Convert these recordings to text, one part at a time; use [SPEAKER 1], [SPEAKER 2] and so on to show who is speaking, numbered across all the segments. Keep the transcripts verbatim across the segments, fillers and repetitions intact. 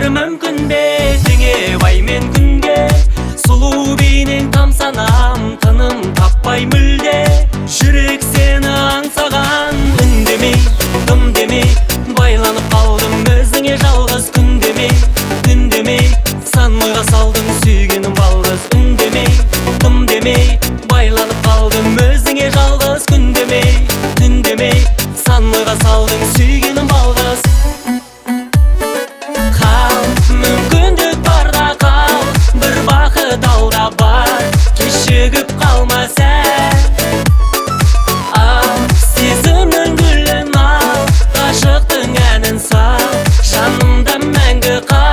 [SPEAKER 1] мүмкін бе теңебай мен күнге, сұлу бейнең тамсанам, тыным таппай мүлде. Жүрек сені аңсаған, үндемей, дым демей, байланып қалдым өзіңе жалғыз. Күндемей, үндемей, сан ойға салдым сүйгенім балғыз. Үндемей, дым демей, байланып қалдым өзіңе жалғыз. Күндемей, үндемей, сан ойға салдым сүйгенім балғыз. Қал, мүмкіндік барда қал, бір бақыт алда бар, кешігіп қалма сәл. Ал, сезімнің гүлін ал, ғашықтың әнін сал, жанымда мәңгі қал.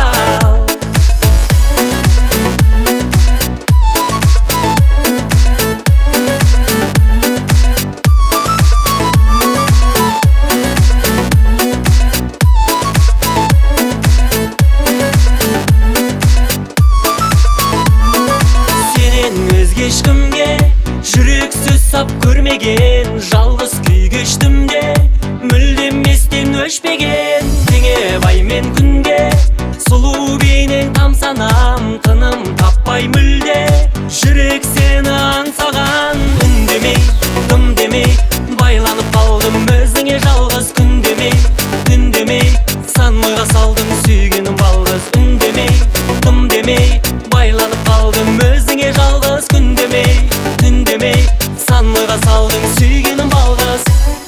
[SPEAKER 1] Ешкімге жүрек сөз сап көрмеген, жалғыз күй кештім де, мүлдем естен өшпеген. Теңебай мен күнге, сұлу бейнең тамсанам, тыным таппай мүлде. Жүрек сені аңсаған, үндемей, дым демей, байланып қалдым өзіңе жалғыз. Күндемей, үндемей, сан ойға салдым сүйгенім балғыз. Үндемей, дым демей, байланып қалдым өзіңе жалғыз. Күндемей, үндемей, сан ойға салдың сүйгенім балғыз.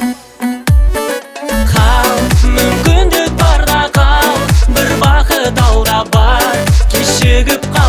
[SPEAKER 1] Қал, мүмкіндік барда қал, бір бақыт алда бар, кешігіп қал.